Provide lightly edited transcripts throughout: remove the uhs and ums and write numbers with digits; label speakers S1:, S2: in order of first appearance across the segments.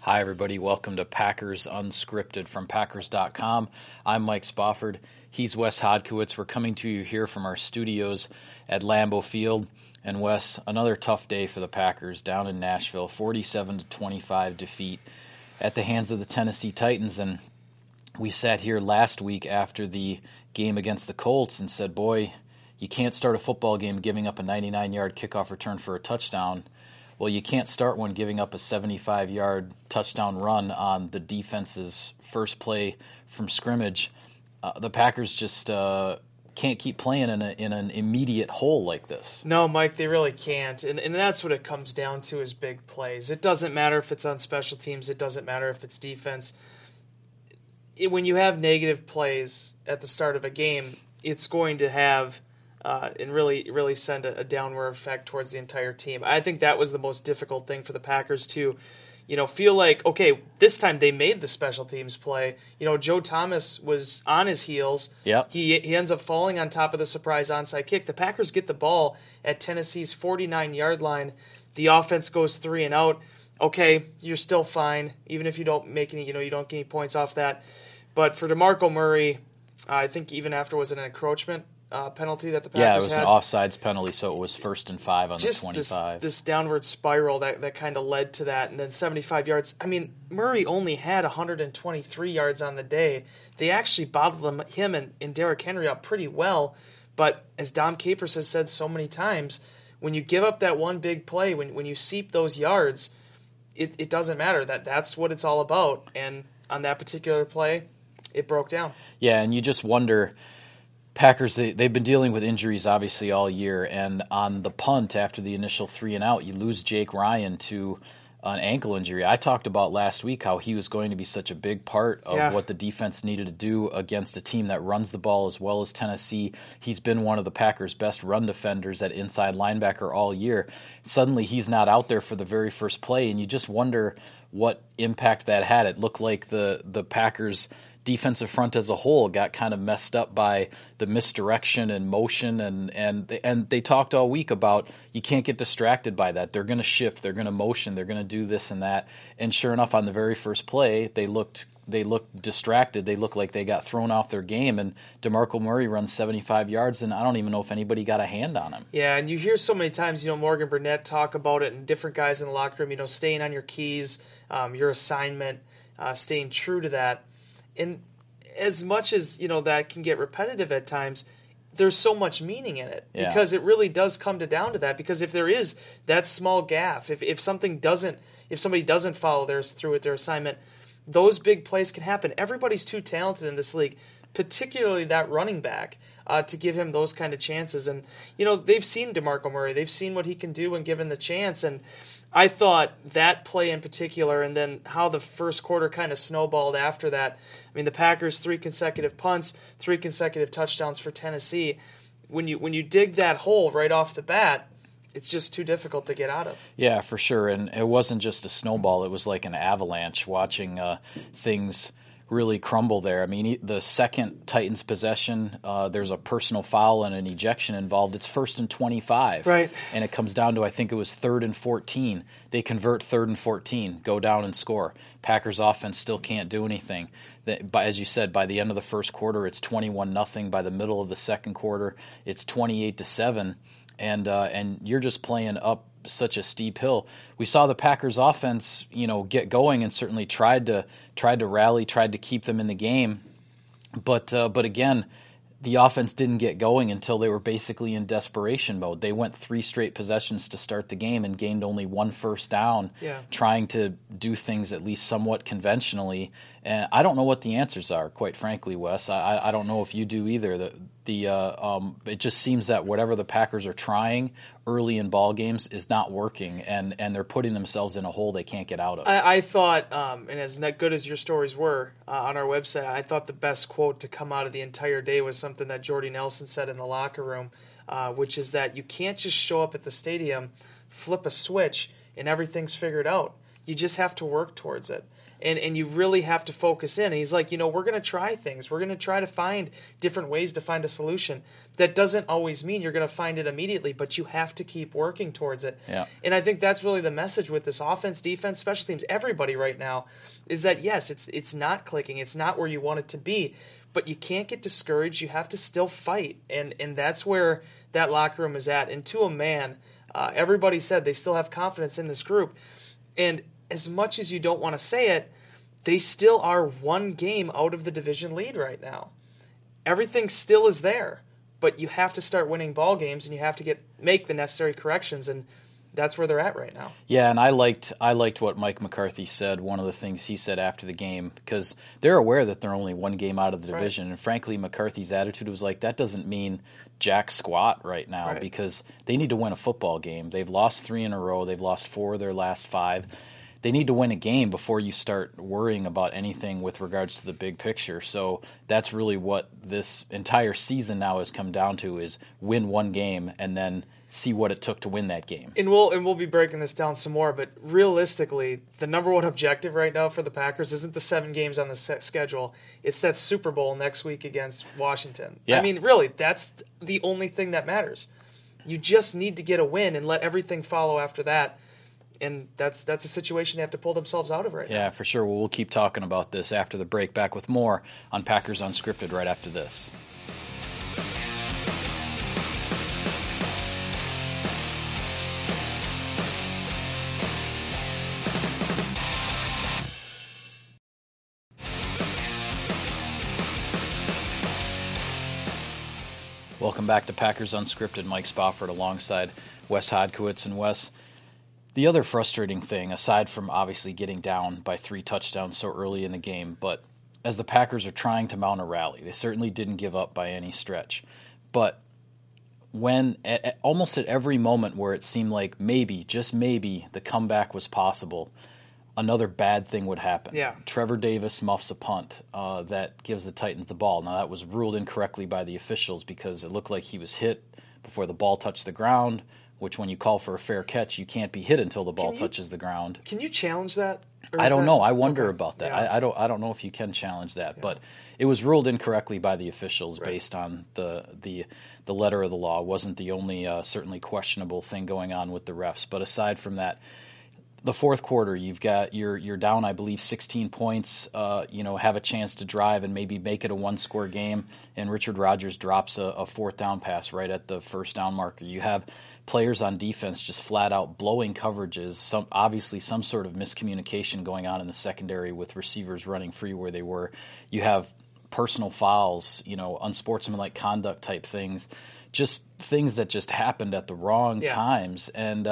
S1: Hi, everybody. Welcome to Packers Unscripted from Packers.com. I'm Mike Spofford. He's Wes Hodkiewicz. We're coming to you here from our studios at Lambeau Field. And Wes, another tough day for the Packers down in Nashville. 47-25 defeat at the hands of the Tennessee Titans. And we sat here last week after the game against the Colts and said, boy, you can't start a football game giving up a 99-yard kickoff return for a touchdown. Well, you can't start one giving up a 75-yard touchdown run on the defense's first play from scrimmage. The Packers just can't keep playing in an immediate hole like this.
S2: No, Mike, they really can't. And that's what it comes down to is big plays. It doesn't matter if it's on special teams. It doesn't matter if it's defense. When you have negative plays at the start of a game, it's going to have and really send a downward effect towards the entire team. I think that was the most difficult thing for the Packers to, feel like, okay, this time they made the special teams play. Joe Thomas was on his heels.
S1: Yep.
S2: He ends up falling on top of the surprise onside kick. The Packers get the ball at Tennessee's 49-yard line. The offense goes 3 and out. Okay, you're still fine, even if you don't make any, you don't get any points off that. But for DeMarco Murray, I think even after was it an encroachment penalty that the Packers had?
S1: Yeah, it was an offsides penalty, so it was 1st and 5 on the 25.
S2: This downward spiral that kind of led to that, and then 75 yards. I mean, Murray only had 123 yards on the day. They actually bottled him and Derrick Henry up pretty well, but as Dom Capers has said so many times, when you give up that one big play, when you seep those yards, it doesn't matter. That's what it's all about, and on that particular play, it broke down.
S1: Yeah, and you just wonder, Packers, they've been dealing with injuries obviously all year, and on the punt after the initial 3 and out, you lose Jake Ryan to an ankle injury. I talked about last week how he was going to be such a big part of what the defense needed to do against a team that runs the ball as well as Tennessee. He's been one of the Packers' best run defenders at inside linebacker all year. Suddenly he's not out there for the very first play, and you just wonder what impact that had. It looked like the Packers' defensive front as a whole got kind of messed up by the misdirection and motion, and they talked all week about you can't get distracted by that. They're going to shift, they're going to motion, they're going to do this and that. And sure enough, on the very first play, they looked distracted. They looked like they got thrown off their game, and DeMarco Murray runs 75 yards, and I don't even know if anybody got a hand on him.
S2: Yeah, and you hear so many times, Morgan Burnett talk about it, and different guys in the locker room, staying on your keys, your assignment, staying true to that. And as much as, that can get repetitive at times, there's so much meaning in it because it really does come down to that. Because if there is that small gaffe, if somebody doesn't follow through with their assignment, those big plays can happen. Everybody's too talented in this league, particularly that running back, to give him those kind of chances. And, they've seen DeMarco Murray. They've seen what he can do when given the chance. And I thought that play in particular, and then how the first quarter kind of snowballed after that. I mean, the Packers, 3 consecutive punts, 3 consecutive touchdowns for Tennessee. When you dig that hole right off the bat, it's just too difficult to get out of.
S1: Yeah, for sure. And it wasn't just a snowball. It was like an avalanche watching things really crumble there. I mean, the second Titans possession, there's a personal foul and an ejection involved. It's 1st and 25.
S2: Right.
S1: And it comes down to, I think it was 3rd and 14. They convert 3rd and 14, go down and score. Packers offense still can't do anything. As you said, by the end of the first quarter, it's 21-0. By the middle of the second quarter, it's 28-7. And you're just playing up such a steep hill. We saw the Packers offense, get going and certainly tried to rally, tried to keep them in the game. But again, the offense didn't get going until they were basically in desperation mode. They went 3 straight possessions to start the game and gained only 1 first down, trying to do things at least somewhat conventionally. And I don't know what the answers are, quite frankly, Wes. I don't know if you do either. It just seems that whatever the Packers are trying early in ball games is not working, and they're putting themselves in a hole they can't get out of.
S2: I thought, and as good as your stories were on our website, I thought the best quote to come out of the entire day was something that Jordy Nelson said in the locker room, which is that you can't just show up at the stadium, flip a switch, and everything's figured out. You just have to work towards it. And you really have to focus in. And he's like, we're going to try things. We're going to try to find different ways to find a solution. That doesn't always mean you're going to find it immediately, but you have to keep working towards it.
S1: Yeah.
S2: And I think that's really the message with this offense, defense, special teams, everybody right now, is that, yes, it's not clicking. It's not where you want it to be. But you can't get discouraged. You have to still fight. And that's where that locker room is at. And to a man, everybody said they still have confidence in this group. And as much as you don't want to say it, they still are one game out of the division lead right now. Everything still is there, but you have to start winning ball games, and you have to make the necessary corrections, and that's where they're at right now.
S1: Yeah, and I liked what Mike McCarthy said. One of the things he said after the game, because they're aware that they're only one game out of the division, and frankly, McCarthy's attitude was like, that doesn't mean jack squat right now, because they need to win a football game. They've lost 3 in a row. They've lost 4 of their last 5. They need to win a game before you start worrying about anything with regards to the big picture. So that's really what this entire season now has come down to, is win one game and then see what it took to win that game.
S2: And we'll be breaking this down some more, but realistically, the number one objective right now for the Packers isn't the 7 games on the schedule. It's that Super Bowl next week against Washington.
S1: Yeah.
S2: I mean, really, that's the only thing that matters. You just need to get a win and let everything follow after that. And that's a situation they have to pull themselves out of right now.
S1: Yeah, for sure. Well, we'll keep talking about this after the break. Back with more on Packers Unscripted right after this. Welcome back to Packers Unscripted. Mike Spofford alongside Wes Hodkiewicz. And Wes, the other frustrating thing, aside from obviously getting down by 3 touchdowns so early in the game, but as the Packers are trying to mount a rally, they certainly didn't give up by any stretch. But when almost at every moment where it seemed like maybe, just maybe, the comeback was possible, another bad thing would happen.
S2: Yeah.
S1: Trevor Davis muffs a punt that gives the Titans the ball. Now, that was ruled incorrectly by the officials because it looked like he was hit before the ball touched the ground, which when you call for a fair catch, you can't be hit until the ball touches the ground.
S2: Can you challenge that?
S1: I don't know. I wonder about that. Yeah. I don't know if you can challenge that, but it was ruled incorrectly by the officials based on the letter of the law. It wasn't the only certainly questionable thing going on with the refs. But aside from that, the fourth quarter, you're down, I believe, 16 points. Have a chance to drive and maybe make it a 1-score game, and Richard Rodgers drops a 4th down pass right at the first down marker. You have players on defense just flat out blowing coverages. Obviously some sort of miscommunication going on in the secondary with receivers running free where they were. You have personal fouls, unsportsmanlike conduct type things, just things that just happened at the wrong times, and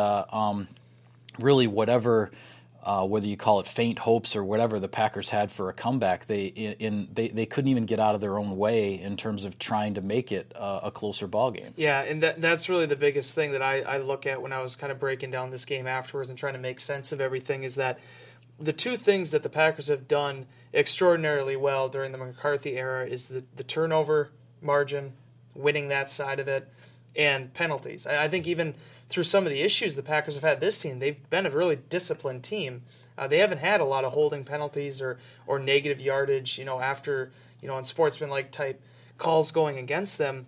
S1: really whatever, whether you call it faint hopes or whatever the Packers had for a comeback, they couldn't even get out of their own way in terms of trying to make it a closer ball game.
S2: Yeah, and that's really the biggest thing that I look at when I was kind of breaking down this game afterwards and trying to make sense of everything, is that the 2 things that the Packers have done extraordinarily well during the McCarthy era is the turnover margin, winning that side of it, and penalties. I think even through some of the issues the Packers have had this season, they've been a really disciplined team. They haven't had a lot of holding penalties or negative yardage, after, unsportsmanlike type calls going against them.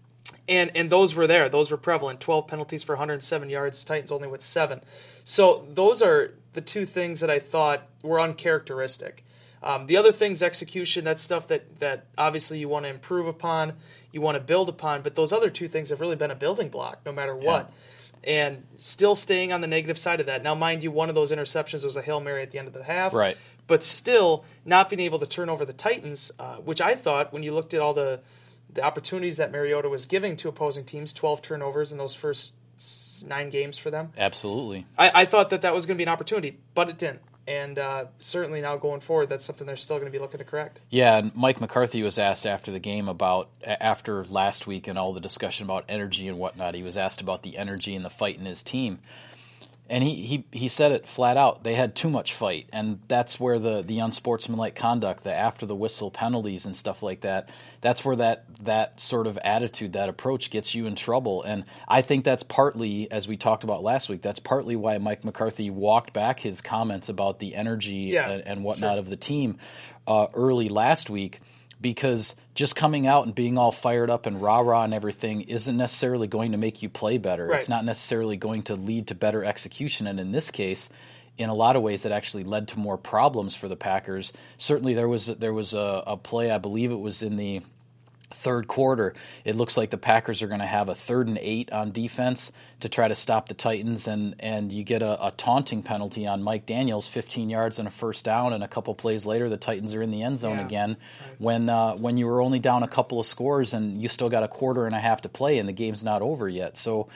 S2: And those were there. Those were prevalent. 12 penalties for 107 yards. Titans only with 7. So those are the 2 things that I thought were uncharacteristic. The other things, execution, that's stuff that obviously you want to improve upon, you want to build upon, but those other 2 things have really been a building block no matter what. And still staying on the negative side of that. Now, mind you, one of those interceptions was a Hail Mary at the end of the half.
S1: Right.
S2: But still not being able to turn over the Titans, which I thought when you looked at all the opportunities that Mariota was giving to opposing teams, 12 turnovers in those first 9 games for them.
S1: Absolutely.
S2: I thought that was going to be an opportunity, but it didn't. And certainly now going forward, that's something they're still going to be looking to correct.
S1: Yeah, and Mike McCarthy was asked after the game after last week and all the discussion about energy and whatnot, he was asked about the energy and the fight in his team. And he said it flat out. They had too much fight, and that's where the unsportsmanlike conduct, the after the whistle penalties and stuff like that, that's where that sort of attitude, that approach gets you in trouble. And I think that's partly, as we talked about last week, that's partly why Mike McCarthy walked back his comments about the energy and whatnot of the team early last week. Because just coming out and being all fired up and rah-rah and everything isn't necessarily going to make you play better.
S2: Right.
S1: It's not necessarily going to lead to better execution. And in this case, in a lot of ways, it actually led to more problems for the Packers. Certainly there was a play, I believe it was in the third quarter. It looks like the Packers are going to have a 3rd and 8 on defense to try to stop the Titans, and you get a taunting penalty on Mike Daniels, 15 yards and a first down, and a couple plays later the Titans are in the end zone again when you were only down a couple of scores and you still got a quarter and a half to play and the game's not over yet. So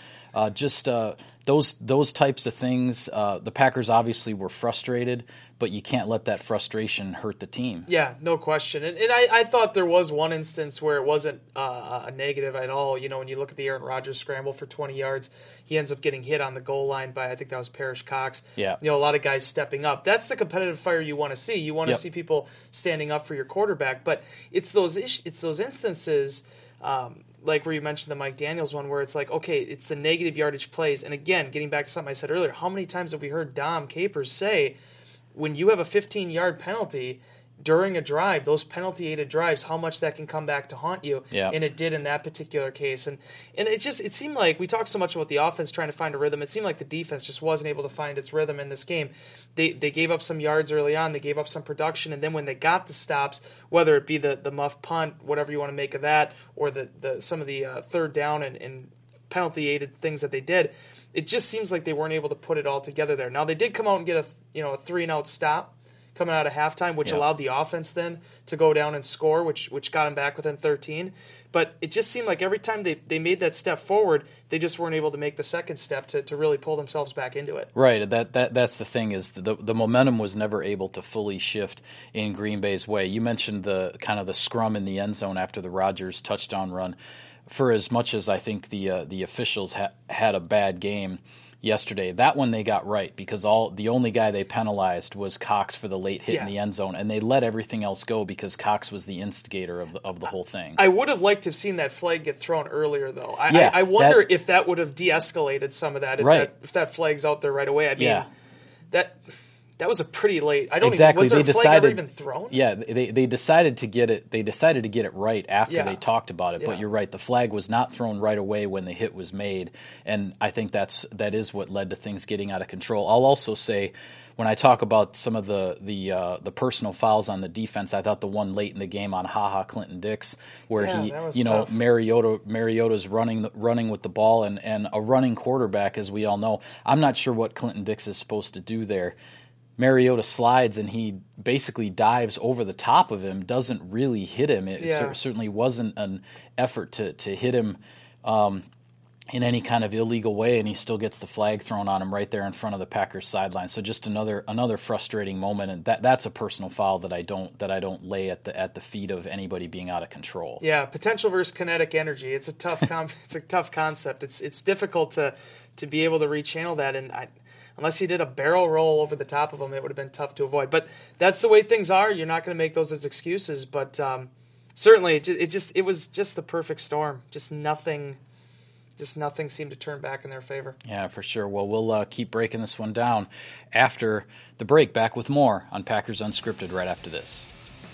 S1: those types of things, the Packers obviously were frustrated, but you can't let that frustration hurt the team.
S2: Yeah, no question. And I thought there was one instance where it wasn't a negative at all. You know, when you look at the Aaron Rodgers scramble for 20 yards, he ends up getting hit on the goal line by, I think that was Parrish Cox.
S1: Yeah.
S2: You know, a lot of guys stepping up. That's the competitive fire you want to see. You want to see people standing up for your quarterback. But it's those instances, like where you mentioned the Mike Daniels one, where it's like, okay, it's the negative yardage plays. And again, getting back to something I said earlier, how many times have we heard Dom Capers say, when you have a 15-yard penalty during a drive, those penalty-aided drives, how much that can come back to haunt you.
S1: Yeah.
S2: And it did in that particular case. And it seemed like we talked so much about the offense trying to find a rhythm. It seemed like the defense just wasn't able to find its rhythm in this game. They gave up some yards early on. They gave up some production. And then when they got the stops, whether it be the muff punt, whatever you want to make of that, or some of the third down and penalty-aided things that they did, it just seems like they weren't able to put it all together there. Now, they did come out and get a 3-and-out stop coming out of halftime, which allowed the offense then to go down and score, which got them back within 13. But it just seemed like every time they made that step forward, they just weren't able to make the second step to really pull themselves back into it.
S1: Right. That's the thing, is the momentum was never able to fully shift in Green Bay's way. You mentioned the kind of the scrum in the end zone after the Rodgers touchdown run. For as much as I think the officials had a bad game yesterday, that one they got right, because the only guy they penalized was Cox for the late hit in the end zone, and they let everything else go because Cox was the instigator of the whole thing.
S2: I would have liked to have seen that flag get thrown earlier, though. I wonder if that would have de-escalated some of that, if that flag's out there right away. I mean, that was a pretty late. I don't
S1: exactly.
S2: Even was there a flag ever even thrown?
S1: Yeah, they decided to get it. They decided to get it right after they talked about it. But you're right. The flag was not thrown right away when the hit was made, and I think that is what led to things getting out of control. I'll also say, when I talk about some of the personal fouls on the defense, I thought the one late in the game on Clinton Dix, where
S2: tough.
S1: Mariota's running with the ball and a running quarterback, as we all know. I'm not sure what Clinton Dix is supposed to do there. Mariota slides and he basically dives over the top of him, doesn't really hit him. It certainly wasn't an effort to hit him in any kind of illegal way, and he still gets the flag thrown on him right there in front of the Packers sideline. So just another frustrating moment, and that's a personal foul that I don't lay at the feet of anybody being out of control.
S2: Yeah, potential versus kinetic energy. It's a tough it's a tough concept. It's difficult to be able to rechannel that, and unless he did a barrel roll over the top of them, it would have been tough to avoid. But that's the way things are. You're not going to make those as excuses. But certainly, it was just the perfect storm. Just nothing seemed to turn back in their favor.
S1: Yeah, for sure. Well, we'll keep breaking this one down after the break. Back with more on Packers Unscripted right after this.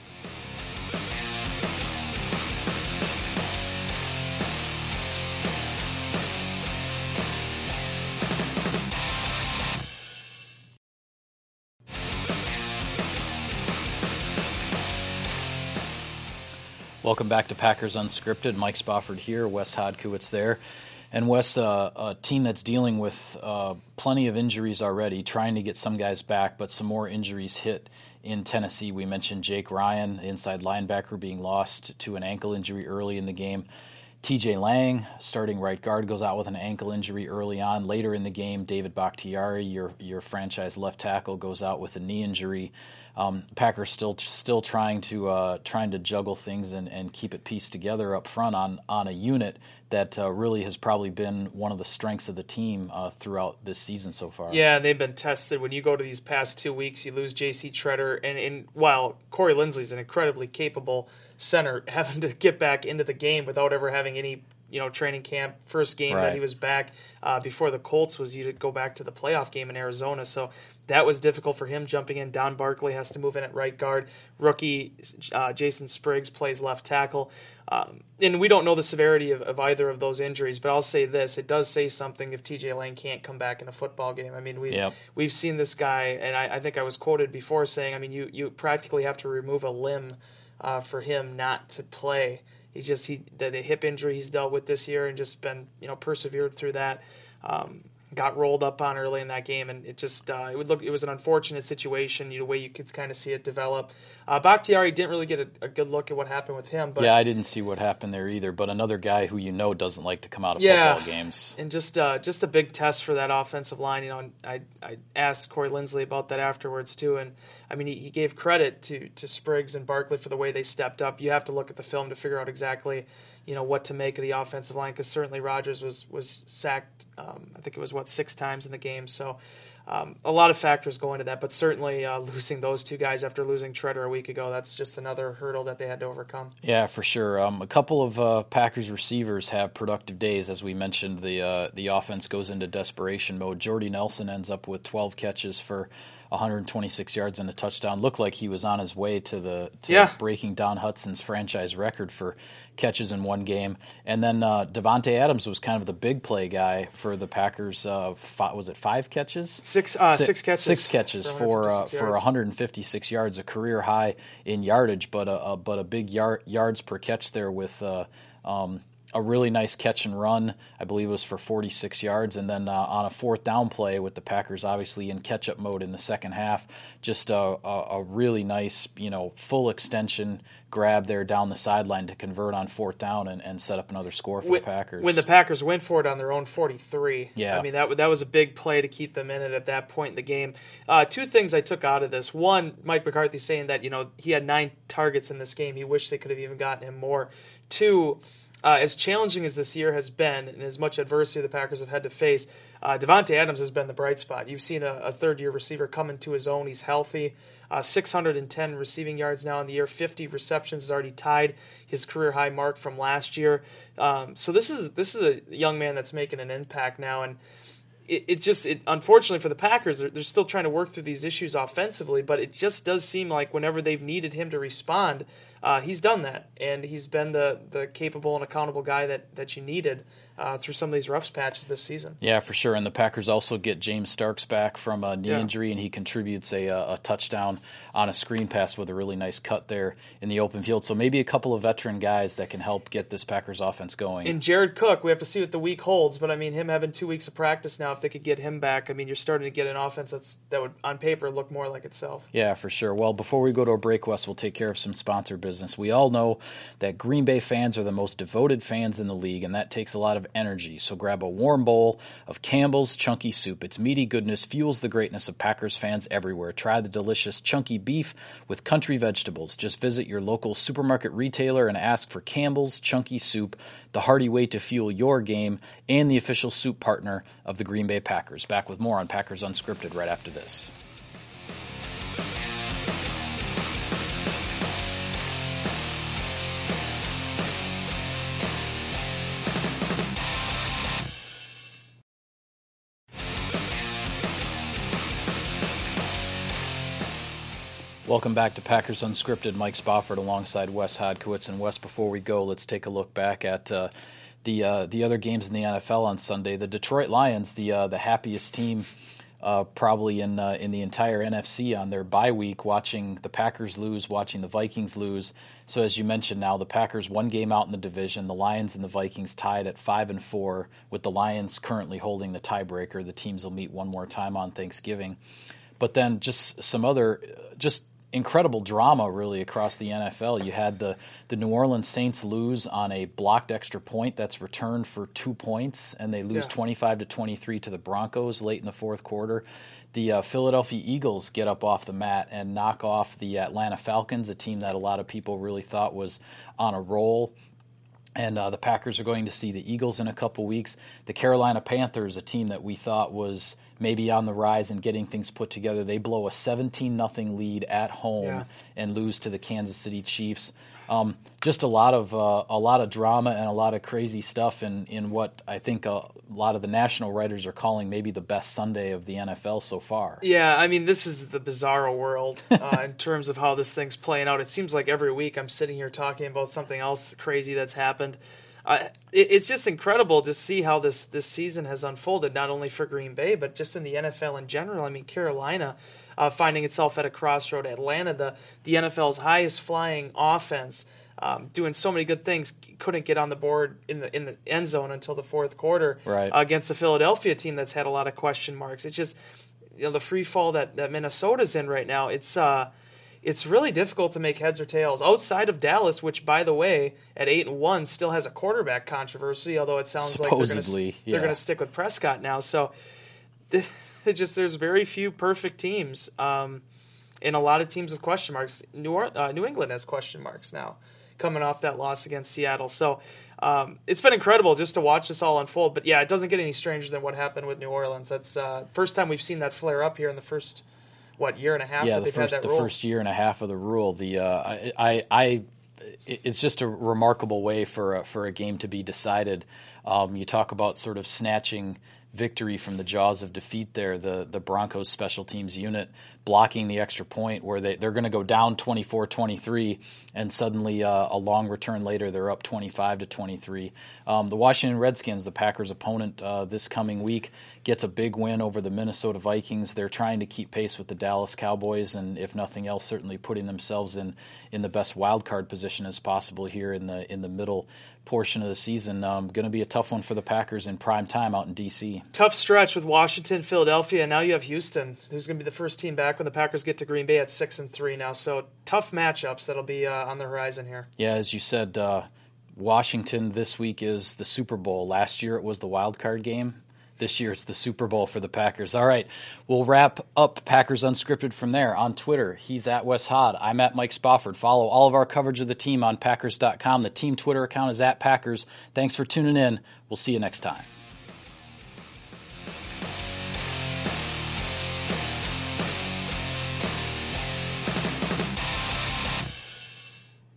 S1: Welcome back to Packers Unscripted. Mike Spofford here, Wes Hodkiewicz there. And Wes, a team that's dealing with plenty of injuries already, trying to get some guys back, but some more injuries hit in Tennessee. We mentioned Jake Ryan, the inside linebacker, being lost to an ankle injury early in the game. TJ Lang, starting right guard, goes out with an ankle injury early on. Later in the game, David Bakhtiari, your franchise left tackle, goes out with a knee injury. Packers still trying to juggle things and keep it pieced together up front on a unit that really has probably been one of the strengths of the team throughout this season so far.
S2: Yeah, they've been tested. When you go to these past 2 weeks, you lose J.C. Treader, and while Corey Linsley's an incredibly capable center, having to get back into the game without ever having any training camp. First game that he was back before the Colts was you to go back to the playoff game in Arizona. So that was difficult for him jumping in. Don Barkley has to move in at right guard. Rookie Jason Spriggs plays left tackle. And we don't know the severity of either of those injuries, but I'll say this. It does say something if TJ Lang can't come back in a football game. I mean, we've seen this guy, and I think I was quoted before saying, I mean, you practically have to remove a limb for him not to play. The hip injury he's dealt with this year and just been persevered through that. Got rolled up on early in that game, and it was an unfortunate situation. The way you could kind of see it develop. Bakhtiari didn't really get a good look at what happened with him. But
S1: I didn't see what happened there either. But another guy who doesn't like to come out of football games,
S2: and just a big test for that offensive line. I asked Corey Linsley about that afterwards too, and I mean he gave credit to Spriggs and Barkley for the way they stepped up. You have to look at the film to figure out exactly what to make of the offensive line, because certainly Rodgers was sacked, I think it was, 6 times in the game. So a lot of factors go into that, but certainly losing those two guys after losing Treader a week ago, that's just another hurdle that they had to overcome.
S1: Yeah, for sure. A couple of Packers receivers have productive days. As we mentioned, the offense goes into desperation mode. Jordy Nelson ends up with 12 catches for 126 yards and a touchdown. Looked like he was on his way to breaking Don Hutson's franchise record for catches in one game. And then Davante Adams was kind of the big play guy for the Packers. Was it 5 catches?
S2: Six catches.
S1: 6 catches for 156 yards, a career high in yardage, but a big yards per catch there with a really nice catch and run. I believe it was for 46 yards. And then on a 4th down play with the Packers obviously in catch-up mode in the second half, just a really nice, full extension grab there down the sideline to convert on 4th down and set up another score for the Packers.
S2: When the Packers went for it on their own 43.
S1: Yeah.
S2: I mean, that was a big play to keep them in it at that point in the game. 2 things I took out of this. One, Mike McCarthy saying that, he had 9 targets in this game. He wished they could have even gotten him more. 2, as challenging as this year has been and as much adversity the Packers have had to face, Davante Adams has been the bright spot. You've seen a third-year receiver come into his own. He's healthy. 610 receiving yards now in the year. 50 receptions, has already tied his career high mark from last year. So this is a young man that's making an impact now, and it unfortunately for the Packers, they're still trying to work through these issues offensively, but it just does seem like whenever they've needed him to respond, he's done that, and he's been the capable and accountable guy that you needed through some of these rough patches this season.
S1: Yeah, for sure. And the Packers also get James Starks back from a knee injury, and he contributes a touchdown on a screen pass with a really nice cut there in the open field. So maybe a couple of veteran guys that can help get this Packers offense going.
S2: And Jared Cook, we have to see what the week holds, but I mean, him having 2 weeks of practice now, if they could get him back, I mean, you're starting to get an offense that would, on paper, look more like itself.
S1: Yeah, for sure. Well, before we go to a break, Wes, we'll take care of some sponsor business. We all know that Green Bay fans are the most devoted fans in the league, and that takes a lot of energy. So grab a warm bowl of Campbell's Chunky Soup. Its meaty goodness fuels the greatness of Packers fans everywhere. Try the delicious chunky beef with country vegetables. Just visit your local supermarket retailer and ask for Campbell's Chunky Soup, the hearty way to fuel your game, and the official soup partner of the Green Bay Packers. Back with more on Packers Unscripted right after this. Welcome back to Packers Unscripted. Mike Spofford alongside Wes Hodkiewicz. And Wes, before we go, let's take a look back at the other games in the NFL on Sunday. The Detroit Lions, the happiest team probably in the entire NFC on their bye week, watching the Packers lose, watching the Vikings lose. So as you mentioned, now the Packers 1 game out in the division, the Lions and the Vikings tied at 5-4, with the Lions currently holding the tiebreaker. The teams will meet one more time on Thanksgiving. But then just some other incredible drama really across the NFL. You had the New Orleans Saints lose on a blocked extra point that's returned for 2 points, and they lose 25-23 to the Broncos late in the fourth quarter. The Philadelphia Eagles get up off the mat and knock off the Atlanta Falcons, a team that a lot of people really thought was on a roll. And the Packers are going to see the Eagles in a couple weeks. The Carolina Panthers, a team that we thought was maybe on the rise and getting things put together, they blow a 17-0 lead at home and lose to the Kansas City Chiefs. Just a lot of drama and a lot of crazy stuff in what I think a lot of the national writers are calling maybe the best Sunday of the NFL so far.
S2: Yeah, I mean, this is the bizarro world in terms of how this thing's playing out. It seems like every week I'm sitting here talking about something else crazy that's happened. It's just incredible to see how this season has unfolded, not only for Green Bay, but just in the NFL in general. I mean, Carolina finding itself at a crossroad. Atlanta, the NFL's highest flying offense, doing so many good things, couldn't get on the board in the end zone until the fourth quarter against the Philadelphia team that's had a lot of question marks. It's just the free fall that Minnesota's in right now. It's really difficult to make heads or tails outside of Dallas, which, by the way, at 8-1 still has a quarterback controversy. Although it sounds
S1: supposedly
S2: like they're going to stick with Prescott now. So there's very few perfect teams, and a lot of teams with question marks. New England has question marks now, coming off that loss against Seattle. So it's been incredible just to watch this all unfold. But yeah, it doesn't get any stranger than what happened with New Orleans. That's first time we've seen that flare up here in the first year and a half that they've had that rule?
S1: The first year and a half of the rule. It's just a remarkable way for a game to be decided. You talk about sort of snatching victory from the jaws of defeat there. The Broncos special teams unit blocking the extra point where they're going to go down 24-23, and suddenly a long return later they're up 25-23. The Washington Redskins, the Packers' opponent this coming week, gets a big win over the Minnesota Vikings. They're trying to keep pace with the Dallas Cowboys, and if nothing else, certainly putting themselves in the best wild card position as possible here in the middle portion of the season. Going to be a tough one for the Packers in prime time out in D.C.
S2: Tough stretch with Washington, Philadelphia, and now you have Houston, who's going to be the first team back when the Packers get to Green Bay at 6-3 now. So tough matchups that'll be on the horizon here.
S1: Yeah, as you said, Washington this week is the Super Bowl. Last year it was the wild card game. This year it's the Super Bowl for the Packers. All right, we'll wrap up Packers Unscripted from there. On Twitter, he's at Wes Hod. I'm at Mike Spofford. Follow all of our coverage of the team on Packers.com. The team Twitter account is at Packers. Thanks for tuning in. We'll see you next time.